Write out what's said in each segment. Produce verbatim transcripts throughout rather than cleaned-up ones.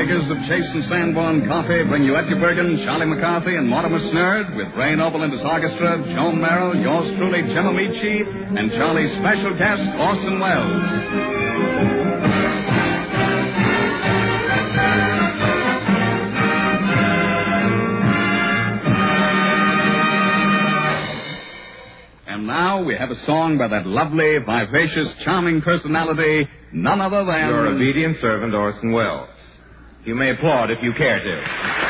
makers of Chase and Sanborn Coffee bring you Edgar Bergen, Charlie McCarthy, and Mortimer Snerd with Ray Noble and his orchestra, Joan Merrill, yours truly, Jim Amici, and Charlie's special guest, Orson Welles. And now we have a song by that lovely, vivacious, charming personality, none other than... Your obedient servant, Orson Welles. You may applaud if you care to.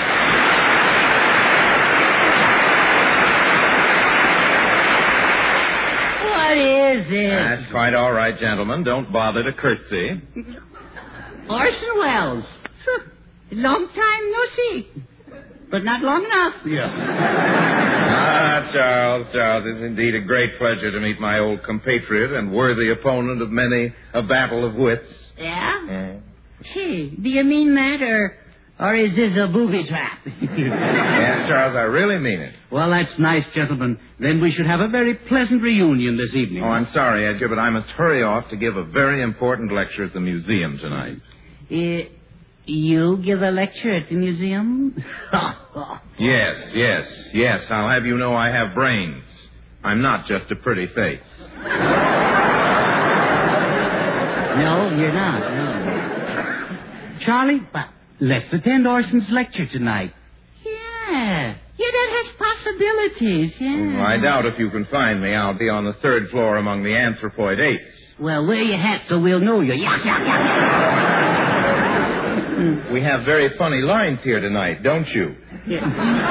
What is it? That's quite all right, gentlemen. Don't bother to curtsy. Orson Welles. Long time no see. But not long enough. Yeah. Ah, Charles, Charles, it's indeed a great pleasure to meet my old compatriot and worthy opponent of many a battle of wits. Yeah? Mm. Gee, do you mean that, or or is this a booby trap? Yeah, Charles, I really mean it. Well, that's nice, gentlemen. Then we should have a very pleasant reunion this evening. Oh, I'm sorry, Edgar, but I must hurry off to give a very important lecture at the museum tonight. Uh, you give a lecture at the museum? Yes, yes, yes. I'll have you know I have brains. I'm not just a pretty face. No, you're not, no. Charlie, uh, let's attend Orson's lecture tonight. Yeah. Yeah, that has possibilities, yeah. Well, I doubt if you can find me. I'll be on the third floor among the anthropoid apes. Well, wear your hat so we'll know you. Yeah, yeah, yeah. We have very funny lines here tonight, don't you? Yeah.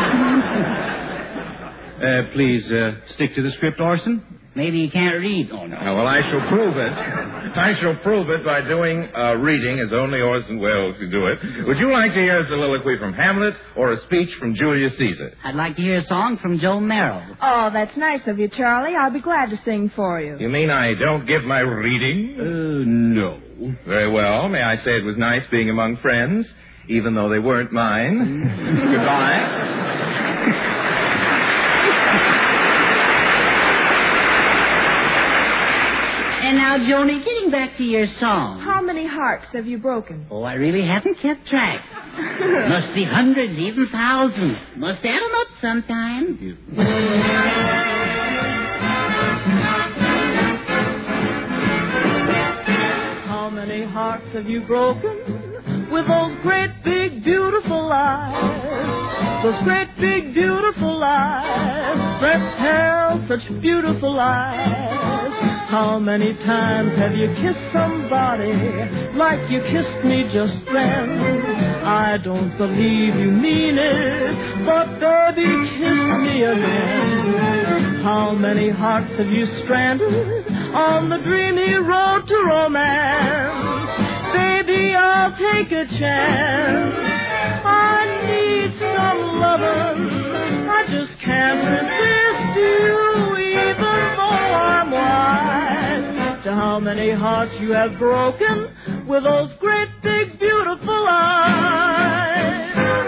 Uh, please, uh, stick to the script, Orson. Maybe you can't read. Oh, no. Oh, well, I shall prove it. I shall prove it by doing a reading as only Orson Welles could do it. Would you like to hear a soliloquy from Hamlet or a speech from Julius Caesar? I'd like to hear a song from Joan Merrill. Oh, that's nice of you, Charlie. I'll be glad to sing for you. You mean I don't give my reading? Uh, no. Very well. May I say it was nice being among friends, even though they weren't mine. Goodbye. And now, Joni, getting back to your song. How many hearts have you broken? Oh, I really haven't kept track. Must be hundreds, even thousands. Must add them up sometime. How many hearts have you broken with those great, big, beautiful eyes? Those great, big, beautiful eyes that tell such beautiful eyes. How many times have you kissed somebody like you kissed me just then? I don't believe you mean it, but baby, kiss me again. How many hearts have you stranded on the dreamy road to romance? Baby, I'll take a chance. I need some lovin'. I just can't resist you, even though I'm wise. To how many hearts you have broken with those great, big, beautiful eyes.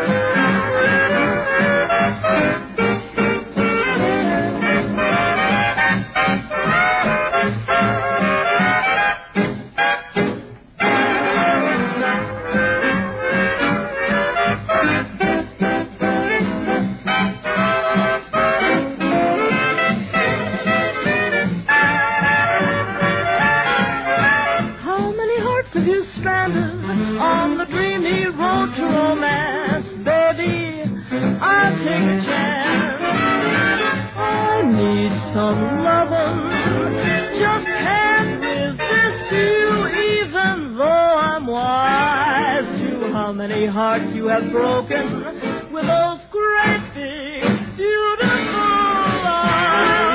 On the dreamy road to romance, baby, I'll take a chance. I need some lovin', just can't resist you, even though I'm wise. To how many hearts you have broken with those great big, beautiful eyes.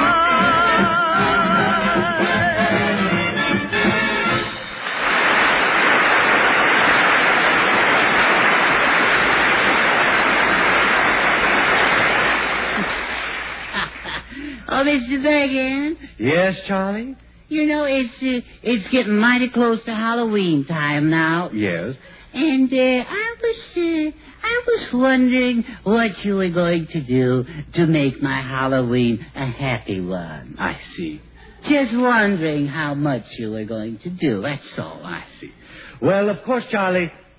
Oh, Mister Bergen. Yes, Charlie? You know, it's uh, it's getting mighty close to Halloween time now. Yes. And uh, I was uh, I was wondering what you were going to do to make my Halloween a happy one. I see. Just wondering how much you were going to do, that's all. I see. Well, of course, Charlie,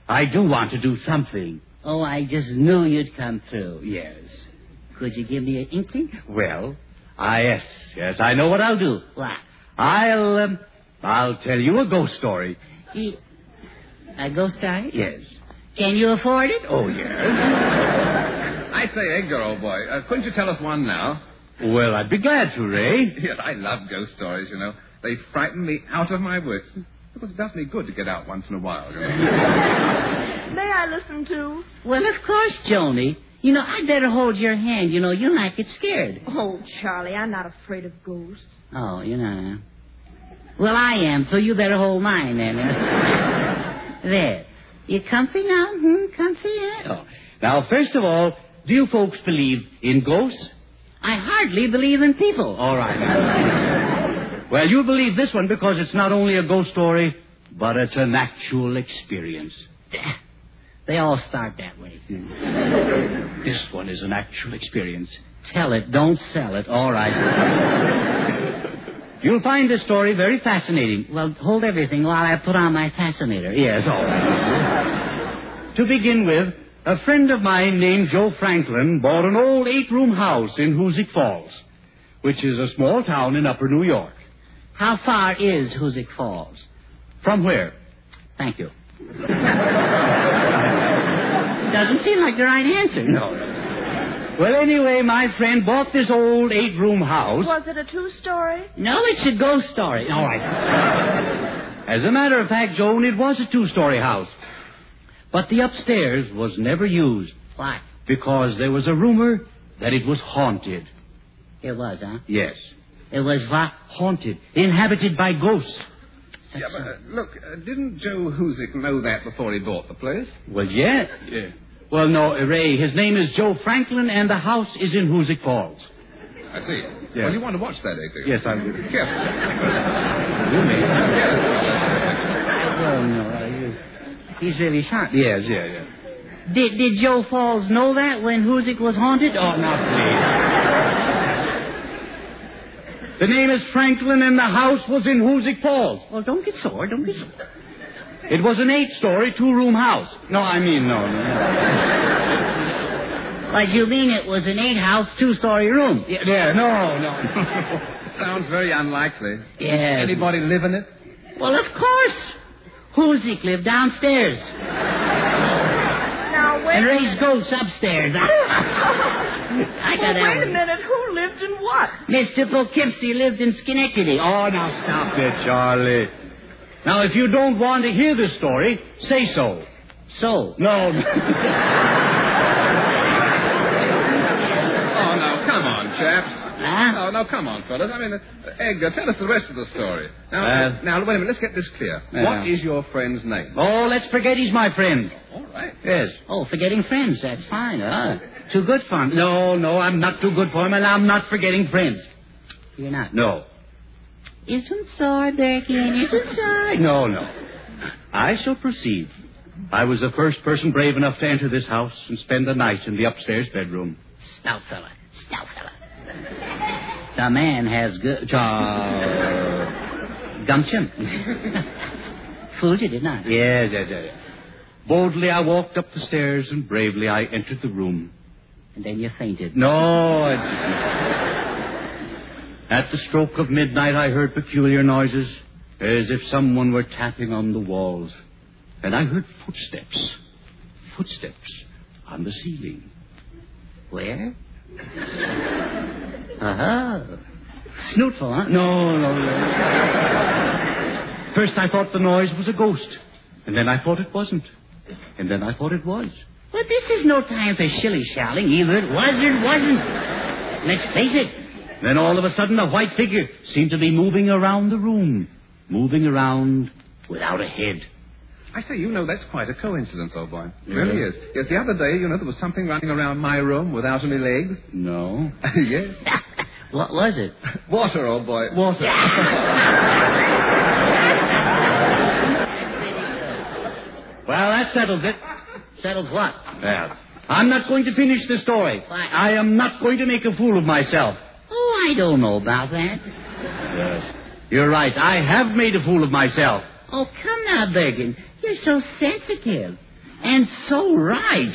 I do want to do something. Oh, I just knew you'd come through. Yes. Could you give me an inkling? Well, I, yes, yes, I know what I'll do. What? I'll, um, I'll tell you a ghost story. E- a ghost story? Yes. Can you afford it? Oh, yes. I say, Edgar, old boy, uh, couldn't you tell us one now? Well, I'd be glad to, Ray. Yes, I love ghost stories, you know. They frighten me out of my wits. Because it does me good to get out once in a while, you know. May I listen too? Well, of course, Joni. You know, I'd better hold your hand. You know, you might get scared. Oh, Charlie, I'm not afraid of ghosts. Oh, you know. Well, I am, so you better hold mine then. There. You comfy now? Hmm, comfy yet? Oh. Now, first of all, do you folks believe in ghosts? I hardly believe in people. All right. Well, you believe this one because it's not only a ghost story, but it's an actual experience. They all start that way. This one is an actual experience. Tell it, don't sell it. All right. You'll find this story very fascinating. Well, hold everything while I put on my fascinator. Yes, all right. To begin with, a friend of mine named Joe Franklin bought an old eight-room house in Hoosick Falls, which is a small town in upper New York. How far is Hoosick Falls? From where? Thank you. Doesn't seem like the right answer. No. Well, anyway, my friend bought this old eight-room house. Was it a two-story? No, it's a ghost story. All right. As a matter of fact, Joan, it was a two-story house. But the upstairs was never used. Why? Because there was a rumor that it was haunted. It was, huh? Yes. It was what? Haunted. Inhabited by ghosts. Yeah, but, uh, look, uh, didn't Joe Hoosick know that before he bought the place? Well, yeah. yeah. Well, no, Ray, his name is Joe Franklin, and the house is in Hoosick Falls. I see. Yeah. Well, you want to watch that, Edgar? Yes, I will. Yes. You may. Well, no, uh, you- he's really sharp. Yes, yeah, yeah. Did, did Joe Falls know that when Hoosick was haunted? Oh, now, please. The name is Franklin, and the house was in Hoosick Falls. Well, don't get sore. Don't get sore. It was an eight-story, two-room house. No, I mean, no, no, no. Like you mean it was an eight-house, two-story room? Yeah, yeah, no, no. Sounds very unlikely. Yeah. Anybody live in it? Well, of course. Hoosick lived downstairs. Now, wait And a raised minute. ghosts upstairs. I got Well, that wait a one. minute. Who lived in what? Mister Poughkeepsie lived in Schenectady. Oh, now stop it, Charlie. Now, if you don't want to hear this story, say so. So? No, no. Oh, no, come on, chaps. Huh? No, no, come on, fellas. I mean, uh, Edgar, tell us the rest of the story. Now, Uh, now, wait a minute. Let's get this clear. Yeah. What is your friend's name? Oh, let's forget he's my friend. All right. Yes. Oh, forgetting friends. That's fine. Uh, too good for him. No, no, I'm not too good for him, and I'm not forgetting friends. You're not. No. Isn't so, Berkey? Isn't so? No, no. I shall proceed. I was the first person brave enough to enter this house and spend the night in the upstairs bedroom. Stout fella. Stout fella. The man has good... Uh, gumption. Fooled you, didn't I? Yes, yes, yes. Boldly I walked up the stairs and bravely I entered the room. And then you fainted. No, I didn't. At the stroke of midnight I heard peculiar noises, as if someone were tapping on the walls. And I heard footsteps. Footsteps on the ceiling. Where? Uh-huh. Snootful, huh? No, no, no. First I thought the noise was a ghost. And then I thought it wasn't. And then I thought it was. Well, this is no time for shilly-shallying. Either it was or it wasn't. Let's face it. Then all of a sudden a white figure seemed to be moving around the room. Moving around without a head. I say, you know, that's quite a coincidence, old boy. It really is. Yes, the other day, you know, there was something running around my room without any legs. No. Yes. What was it? Water, old boy. Water. Well, that settles it. Settles what? Well, I'm not going to finish the story. Why? I am not going to make a fool of myself. Oh, I don't know about that. Yes. You're right. I have made a fool of myself. Oh, come now, Bergen. You're so sensitive. And so right.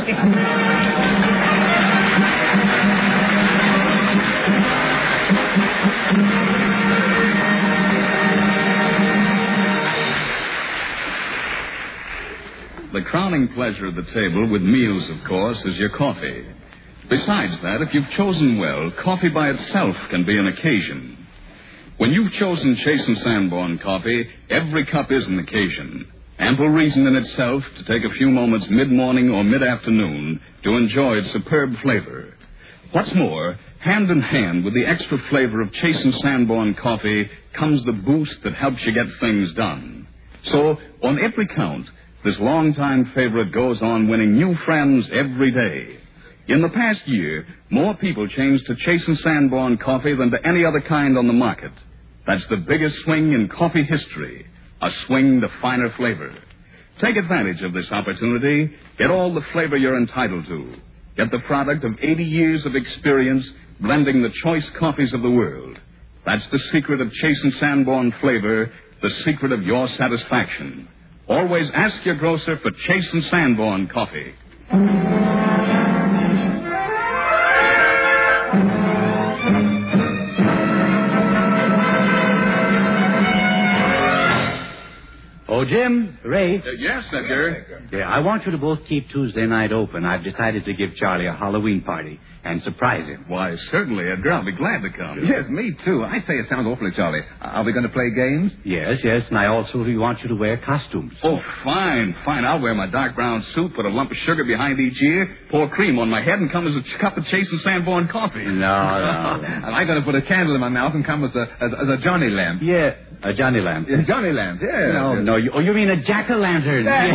The crowning pleasure of the table, with meals, of course, is your coffee. Besides that, if you've chosen well, coffee by itself can be an occasion. When you've chosen Chase and Sanborn coffee, every cup is an occasion. Ample reason in itself to take a few moments mid-morning or mid-afternoon to enjoy its superb flavor. What's more, hand in hand with the extra flavor of Chase and Sanborn coffee comes the boost that helps you get things done. So, on every count, this longtime favorite goes on winning new friends every day. In the past year, more people changed to Chase and Sanborn coffee than to any other kind on the market. That's the biggest swing in coffee history, a swing to finer flavor. Take advantage of this opportunity. Get all the flavor you're entitled to. Get the product of eighty years of experience blending the choice coffees of the world. That's the secret of Chase and Sanborn flavor, the secret of your satisfaction. Always ask your grocer for Chase and Sanborn coffee. Oh, Jim, Ray. Uh, yes, Edgar. Yeah, I want you to both keep Tuesday night open. I've decided to give Charlie a Halloween party and surprise him. Why, certainly, Edgar. I'll be glad to come. Yes, me too. I say it sounds awfully jolly. Are we going to play games? Yes, yes, and I also want you to wear costumes. Oh, fine, fine. I'll wear my dark brown suit, put a lump of sugar behind each ear, pour cream on my head, and come as a cup of Chase and Sanborn coffee. No, no. And I'm going to put a candle in my mouth and come as a as, as a Johnny lamp. Yeah, a Johnny Lamp. Yeah, Johnny lamp, yeah. No, yes. no. You, oh, you mean a jack-o'-lantern? Yes,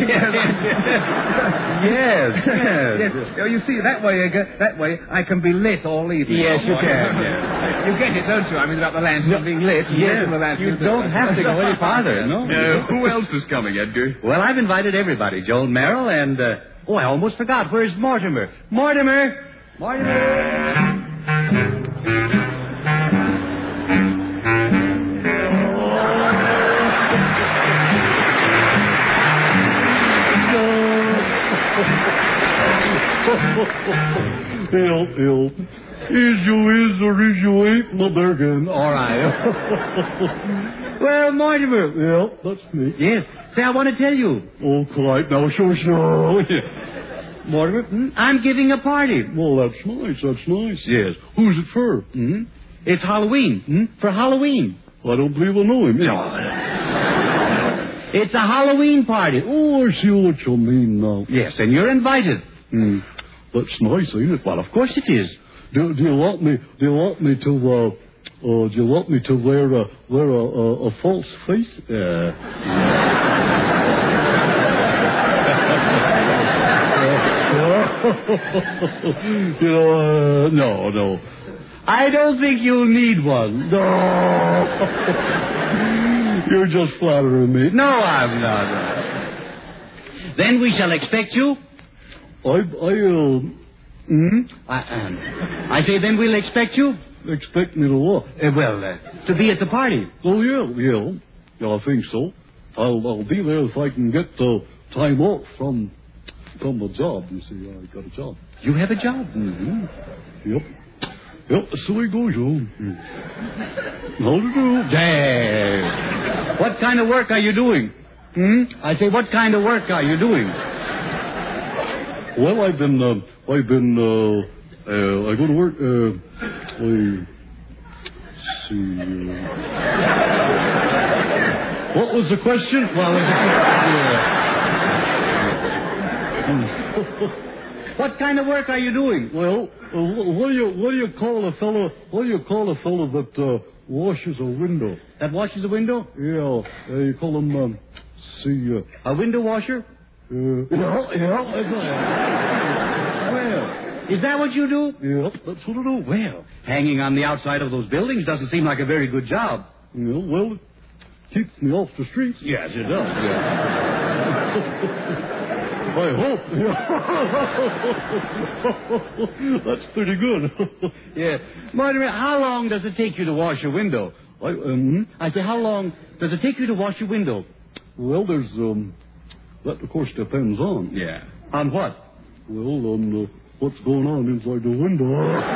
yes, yes. yes. Oh, you see, that way, Edgar, that way I can be lit all evening. Yes, you can. You get it, don't you? I mean, about the lantern No. being lit. Yes, the lantern. you don't have to go any farther, no? Uh, who else is coming, Edgar? Well, I've invited everybody. Joan Merrill and, uh, oh, I almost forgot. Where's Mortimer? Mortimer! Mortimer! Help, help. Is you is or is you ain't my Bergen? All right. Well, Mortimer. Yeah, that's me. Yes. Say, I want to tell you. Oh, quite now, sure, sure. Mortimer, hmm, I'm giving a party. Well, that's nice, that's nice. Yes. Who's it for? Hmm? It's Halloween. Hmm? For Halloween. I don't believe I know him. It's a Halloween party. Oh, I see what you mean now. Yes, and you're invited. Hmm. That's nice, ain't it? Well, of course it is. Do, do you want me? Do you want me to? Uh, uh, do you want me to wear a wear a, a, a false face? Uh, you know, uh, no, no. I don't think you'll need one. No. You're just flattering me. No, I'm not. Then we shall expect you. I, I, uh... Hmm? I, um, I say then we'll expect you. Expect me to what? Uh, well, uh, to be at the party. Oh, yeah, yeah. Yeah, I think so. I'll, I'll be there if I can get uh, time off from, from the job. You see, I got a job. You have a job? Mm-hmm. Yep. Yep, that's the way it goes, you know. How to do? Dave. What kind of work are you doing? Hmm? I say, what kind of work are you doing? Well, I've been, uh, I've been, uh, uh, I go to work, uh, I, see, uh... What was the question? Well, yeah. What kind of work are you doing? Well, uh, what do you, what do you call a fellow, what do you call a fellow that, uh, washes a window? That washes a window? Yeah, uh, you call him, um, see, uh... A window washer? Uh, yeah, yeah. Well, is that what you do? Yeah, that's what I do. Well, hanging on the outside of those buildings doesn't seem like a very good job. Yeah, well, it keeps me off the streets. Yes, it does. Yeah. I hope. That's pretty good. Yeah. Mortimer, how long does it take you to wash your window? I, um, I say, how long does it take you to wash your window? Well, there's, um... that, of course, depends on. Yeah. On what? Well, on uh, what's going on inside the window.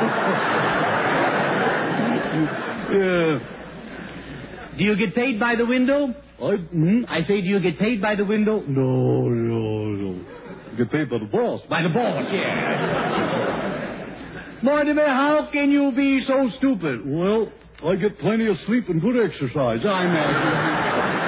uh, do you get paid by the window? I, Hmm? I say, do you get paid by the window? no, no, no. I get paid by the boss. By the boss, yeah. Mortimer, how can you be so stupid? Well, I get plenty of sleep and good exercise. I imagine.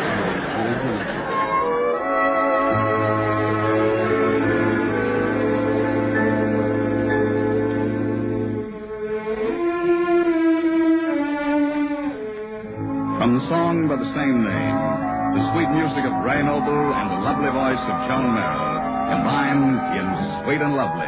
From the song by the same name, the sweet music of Ray Noble and the lovely voice of Joan Merrill combine in Sweet and Lovely.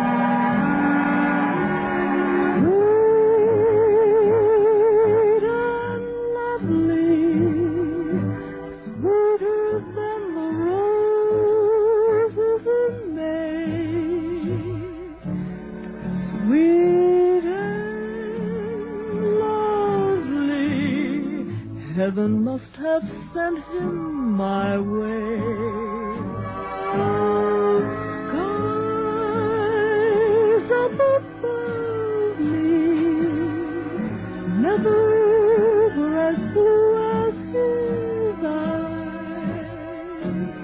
Heaven must have sent him my way. Skies up above me never were as blue as his eyes,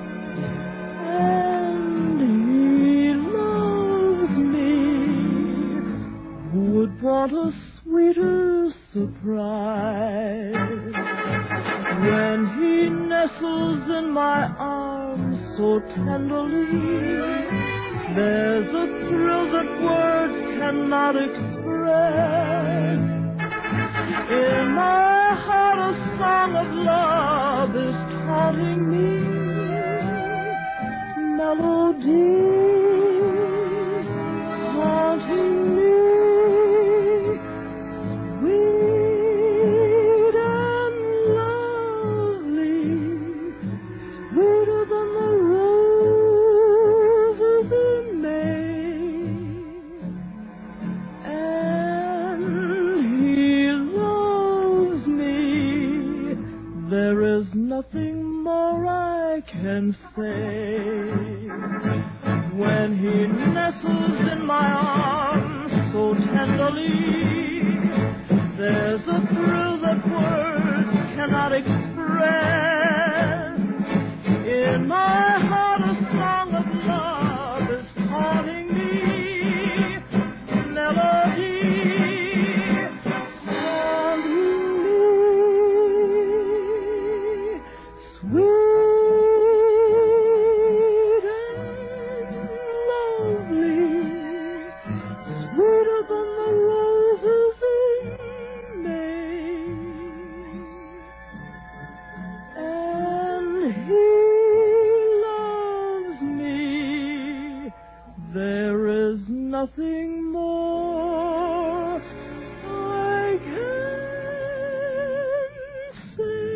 and he loves me. Who would want a sweeter surprise? When he nestles in my arms so tenderly, there's a thrill that words cannot express. In my heart a song of love is taunting me, melody haunting me. Nothing more I can say. When he nestles in my arms so tenderly, there's a thrill that words cannot express. In my heart a song of love is haunting me, melody. Nothing more I can say.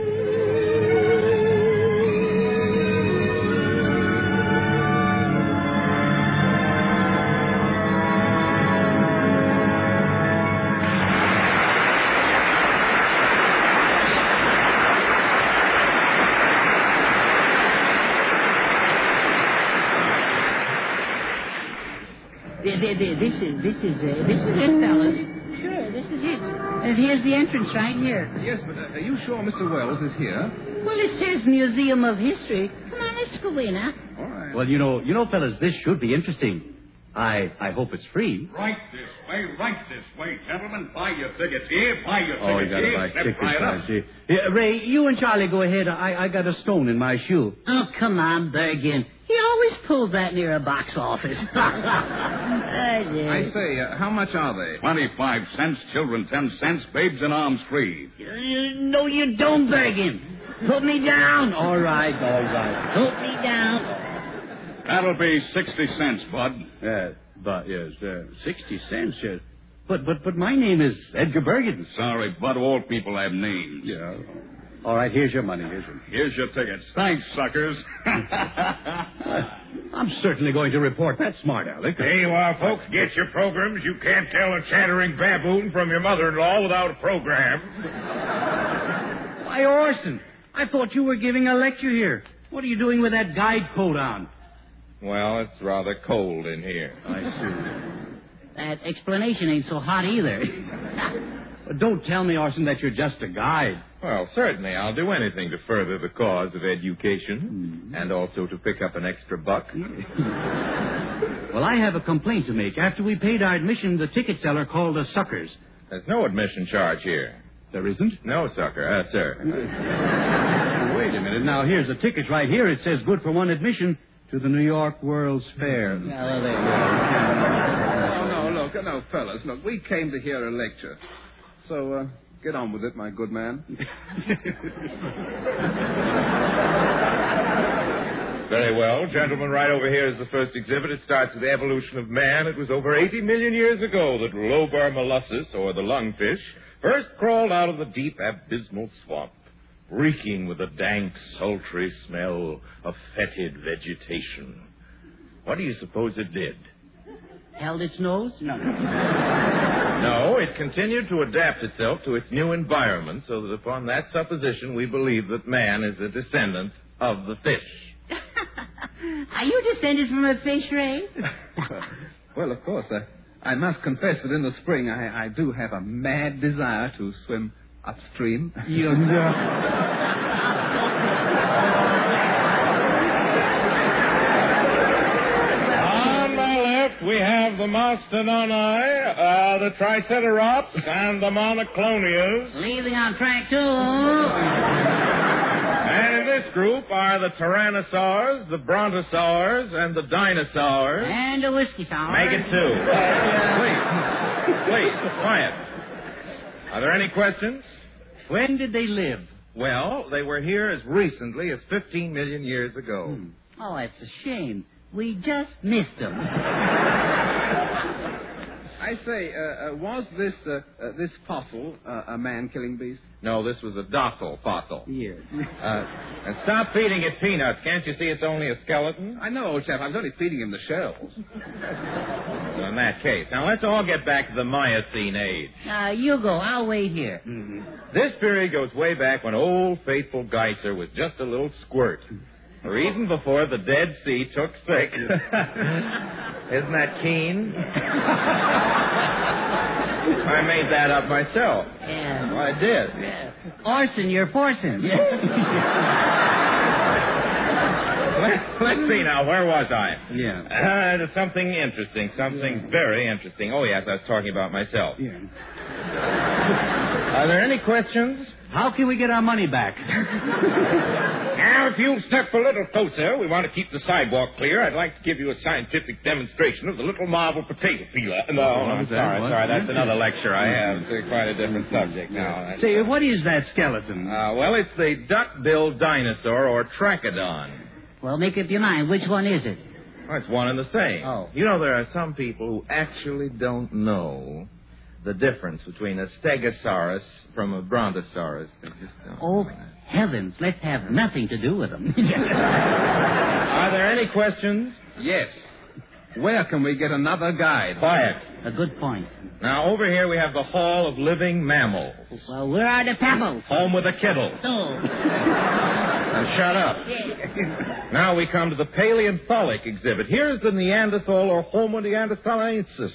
This is this is this is uh, this is it, fellas. Sure, this is it. And here's the entrance right here. Yes, but uh, are you sure Mister Wells is here? Well, it says Museum of History. Come on, let's go in, huh? All right. Well, you know, you know, fellas, this should be interesting. I I hope it's free. Right this way, right this way, gentlemen. Buy your tickets here, buy your Oh, you tickets gotta here. buy Step tickets, right I up. see. Yeah, Ray, you and Charlie go ahead. I I got a stone in my shoe. Oh, come on, Bergen. He always pulls that near a box office. oh, yeah. I say, uh, how much are they? Twenty-five cents, children ten cents, babes in arms free. Uh, no, you don't, Bergen. Put me down. All right, all right. Put me down. That'll be sixty cents, Bud. Uh, but yes, uh, sixty cents. Uh, but but but my name is Edgar Bergen. Sorry, Bud, all people have names. Yeah. All right, here's your money. Here's your. Here's your tickets. Thanks, suckers. I'm certainly going to report that smart aleck. Here you are, folks. Get your programs. You can't tell a chattering baboon from your mother-in-law without a program. Why, Orson, I thought you were giving a lecture here. What are you doing with that guide coat on? Well, it's rather cold in here. I see. That explanation ain't so hot either. Don't tell me, Orson, that you're just a guide. Well, certainly. I'll do anything to further the cause of education Mm. and also to pick up an extra buck. Well, I have a complaint to make. After we paid our admission, the ticket seller called us suckers. There's no admission charge here. There isn't? No, sucker. Uh, sir. Wait a minute. Now, here's a ticket right here. It says good for one admission to the New York World's Fair. Yeah, well, there you Oh, no, look, no, fellas, look, we came to hear a lecture. So, uh, get on with it, my good man. Very well. Gentlemen, right over here is the first exhibit. It starts with the evolution of man. It was over eighty million years ago that Lobar mollussus, or the lungfish, first crawled out of the deep abysmal swamp, reeking with a dank, sultry smell of fetid vegetation. What do you suppose it did? Held its nose? No. No, it continued to adapt itself to its new environment, so that upon that supposition we believe that man is a descendant of the fish. Are you descended from a fish, Ray? Well, of course, I, I must confess that in the spring I, I do have a mad desire to swim upstream. You On my left, we have the Mastodoni, uh, the Triceratops, and the Monoclonias. Leaving on track two. And in this group are the Tyrannosaurs, the Brontosaurs, and the Dinosaurs. And a whiskey sour. Make it two. Please. Please, quiet. Are there any questions? When did they live? Well, they were here as recently as fifteen million years ago. Hmm. Oh, that's a shame. We just missed them. I say, uh, uh, was this uh, uh, this fossil uh, a man-killing beast? No, this was a docile fossil. Yes. Uh, and stop feeding it peanuts. Can't you see it's only a skeleton? I know, old chap. I was only feeding him the shells. Well, in that case. Now, let's all get back to the Miocene age. Uh, you go. I'll wait here. This period goes way back when old faithful Geyser was just a little squirt. Or even before the Dead Sea took sick. Isn't that keen? I made that up myself. Yeah. Well, I did. Yeah. Orson, you're forcing. Let, let's see now. Where was I? Yeah. Uh, something interesting. Something yeah. very interesting. Oh, yes, I was talking about myself. Yeah. Are there any questions? How can we get our money back? Now, if you'll step a little closer, we want to keep the sidewalk clear. I'd like to give you a scientific demonstration of the little marble potato peeler. No, Oh, I'm is that sorry, what? sorry. That's another lecture I have. It's quite a different subject now. Say, what is that skeleton? Uh, well, it's the duck-billed dinosaur, or Trachodon. Well, make up your mind. Which one is it? Well, it's one and the same. Oh. You know, there are some people who actually don't know the difference between a Stegosaurus from a Brontosaurus. They just don't Oh, know that. heavens. Let's have nothing to do with them. Are there any questions? Yes. Where can we get another guide? Quiet. A good point. Now, over here we have the Hall of Living Mammals. Well, where are the pebbles? Home with a kittle. Oh. Now, shut up. Yeah. Now we come to the Paleontologic exhibit. Here's the Neanderthal, or Homo neanderthalensis.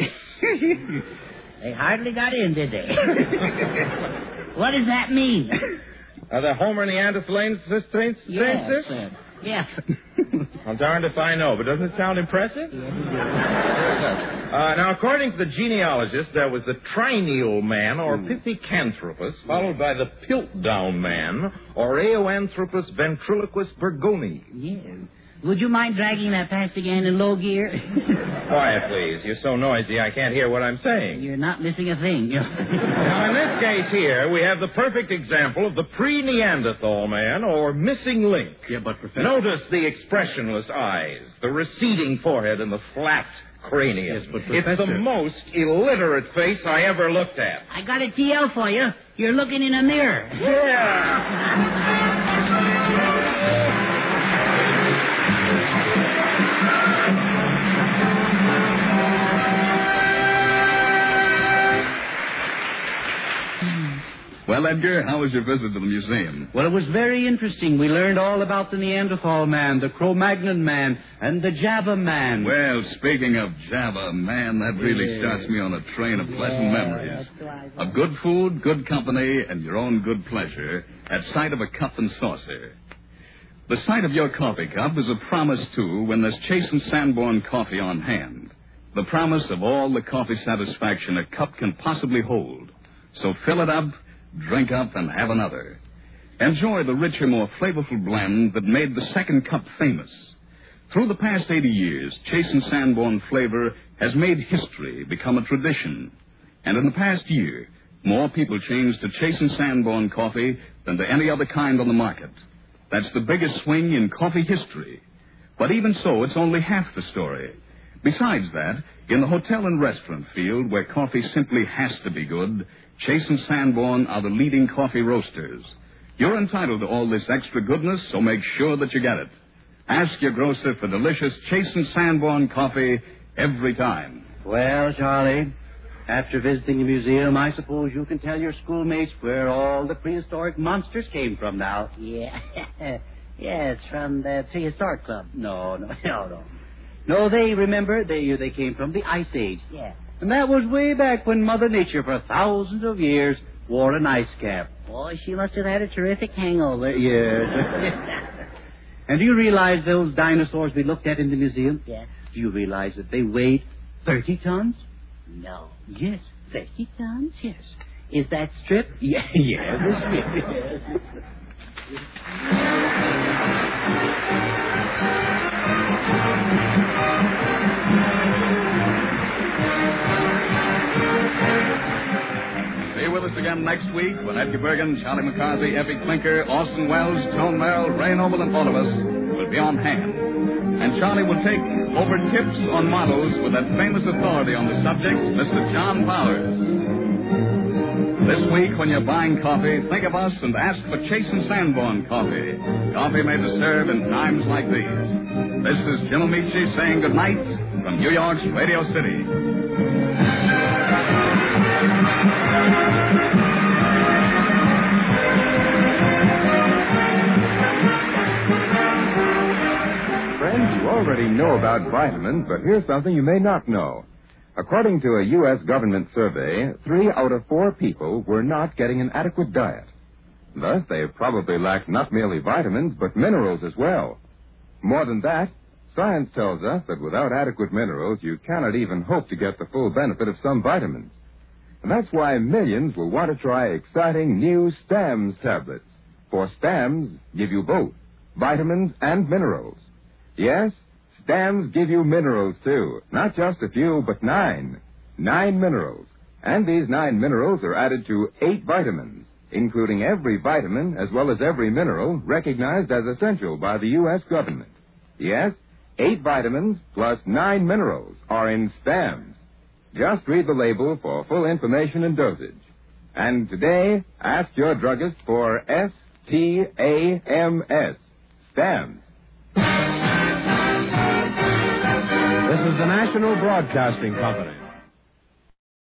They hardly got in, did they? What does that mean? Uh, the Homo neanderthalensis? Yes, sir. Yes. Well, darned if I know, but doesn't it sound impressive? Uh, now, according to the genealogist, there was the trineal man, or Pithecanthropus, followed by the Piltdown man, or Eoanthropus ventriloquus burgoni. Yes. Would you mind dragging that past again in low gear? Quiet, please. You're so noisy I can't hear what I'm saying. You're not missing a thing. Now, in this case here, we have the perfect example of the pre-Neanderthal man, or missing link. Yeah, but Professor... Notice the expressionless eyes, the receding forehead, and the flat cranium. Yes, but It's Professor... the most illiterate face I ever looked at. I got a T L for you. You're looking in a mirror. Yeah. Well, Edgar, how was your visit to the museum? Well, it was very interesting. We learned all about the Neanderthal man, the Cro-Magnon man, and the Java man. Well, speaking of Java, man, that really Yeah. starts me on a train of pleasant Yeah, memories. that's right. Of good food, good company, and your own good pleasure at sight of a cup and saucer. The sight of your coffee cup is a promise, too, when there's Chase and Sanborn coffee on hand. The promise of all the coffee satisfaction a cup can possibly hold. So fill it up, drink up, and have another. Enjoy the richer, more flavorful blend that made the second cup famous. Through the past eighty years, Chase and Sanborn flavor has made history, become a tradition. And in the past year, more people changed to Chase and Sanborn coffee than to any other kind on the market. That's the biggest swing in coffee history. But even so, it's only half the story. Besides that, in the hotel and restaurant field, where coffee simply has to be good, Chase and Sanborn are the leading coffee roasters. You're entitled to all this extra goodness, so make sure that you get it. Ask your grocer for delicious Chase and Sanborn coffee every time. Well, Charlie, after visiting the museum, I suppose you can tell your schoolmates where all the prehistoric monsters came from now. Yeah. Yeah, it's from the Prehistoric Club. No, no, no, no. No, they, remember, they, they came from the Ice Age. Yeah. And that was way back when Mother Nature, for thousands of years, wore an ice cap. Boy, she must have had a terrific hangover. Yes. And do you realize those dinosaurs we looked at in the museum? Yeah. Do you realize that they weighed thirty tons? No. Yes. thirty tons? Yes. Is that strip? Yeah, yeah. The strip, yes. Be with us again next week when Edgar Bergen, Charlie McCarthy, Effie Clinker, Orson Welles, Joan Merrill, Ray Noble, and all of us will be on hand. And Charlie will take over tips on models with that famous authority on the subject, Mister John Powers. This week, when you're buying coffee, think of us and ask for Chase and Sanborn coffee. Coffee made to serve in times like these. This is Jim Amici saying good night from New York's Radio City. Friends, you already know about vitamins, but here's something you may not know. According to a U S government survey, three out of four people were not getting an adequate diet. Thus, they probably lacked not merely vitamins, but minerals as well. More than that, science tells us that without adequate minerals, you cannot even hope to get the full benefit of some vitamins. And that's why millions will want to try exciting new STAMS tablets. For STAMS give you both vitamins and minerals. Yes, STAMS give you minerals, too. Not just a few, but nine. Nine minerals. And these nine minerals are added to eight vitamins, including every vitamin as well as every mineral recognized as essential by the U S government. Yes, eight vitamins plus nine minerals are in STAMS. Just read the label for full information and dosage. And today, ask your druggist for S T A M S. STAMS. This is the National Broadcasting Company.